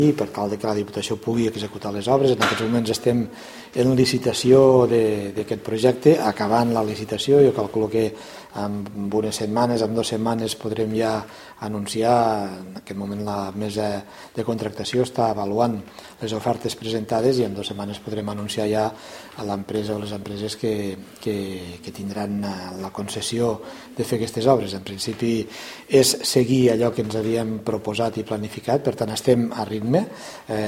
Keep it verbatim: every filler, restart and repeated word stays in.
per tal que la Diputació pugui executar les obres. En aquests moments estem en licitació d'aquest projecte, acabant la licitació. Jo calculo que en unes setmanes, en dues setmanes podrem ja anunciar. En aquest moment la mesa de contractació està avaluant les ofertes presentades i en dues setmanes podrem anunciar ja a l'empresa o les empreses que, que, que tindran la concessió de fer aquestes obres. En principi és seguir allò que ens havíem proposat i planificat, per tant estem a ritme. Eh,